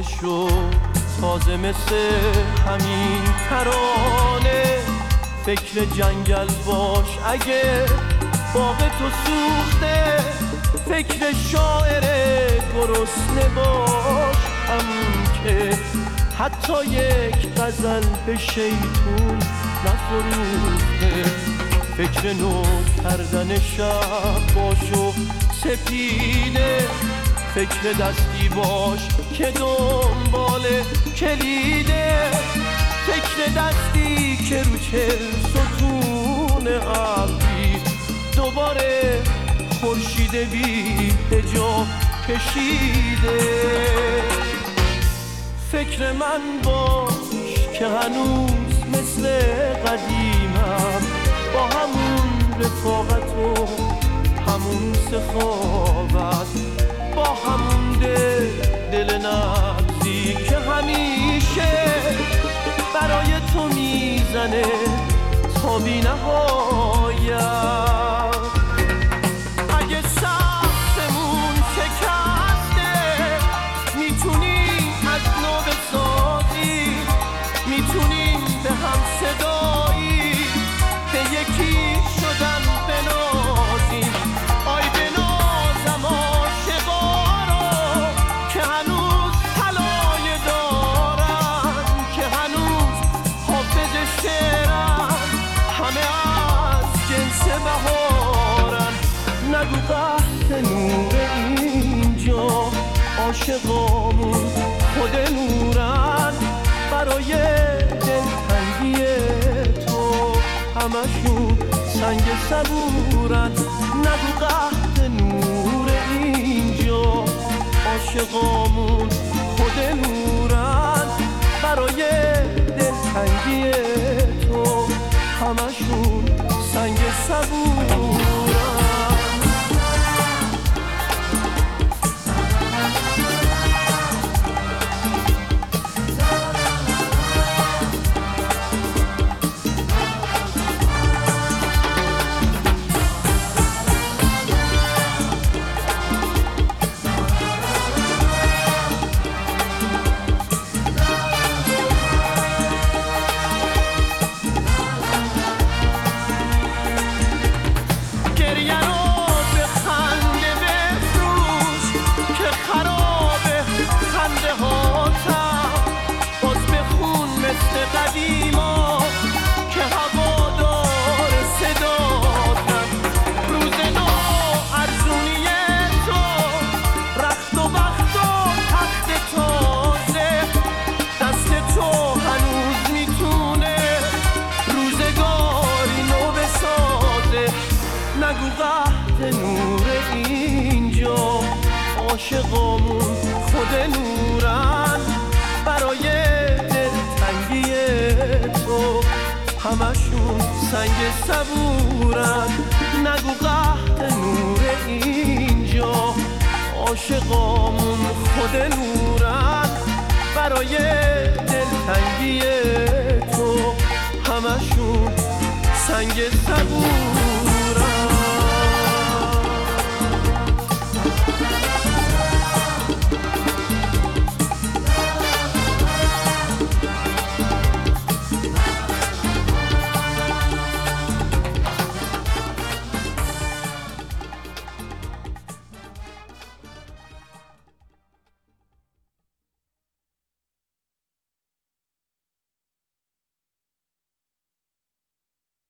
شو تازه مثل همین ترانه. فکر جنگل باش اگه باغ تو سوخته، فکر شاعر گرسنه باش همون که حتی یک غزل به شیطون نفروخته. فکر نو کردن شب باش و سپیده، فکر دستی باش که دنبال کلیده. فکر دستی که رو چه ستون ابری دوباره خورشید بی حجاب کشیده. فکر من باش که هنوز مثل قدیمم، با همون رفاقت و همون سخاوت، با همون دل نبضی که همیشه برای تو میزنه تا بی نهایت. اگه سقفمون شکسته میتونیم از نو بسازیم، میتونیم به هم صدایی به یکی شدن بنازیم. آی بنازم عاشقا رو که هنوز طلایه دارن، که هنوز حافظ شعرن، همه از جنس بهارن. نگو قحط نور اینجا، عاشقامون خود نورن. برای دلتنگی تو همشون سنگ صبورن. نگو قحط نور اینجا، عاشقامون خود نورن. برای دلتنگی تو همشون سنگ صبورن. قدیما که هوادار صداتم، روز نو ارزونی تو، رخت و بخت و تخت تازه، دست تو هنوز میتونه روزگاری نو بسازه. نگو قحط نور اینجا، عاشقامون خود نورن. برای دلتنگی تو همشون سنگ صبورن. نگو قحط نور اینجا، عاشقامون خود نورن. برای دلتنگی تو همشون سنگ صبورن.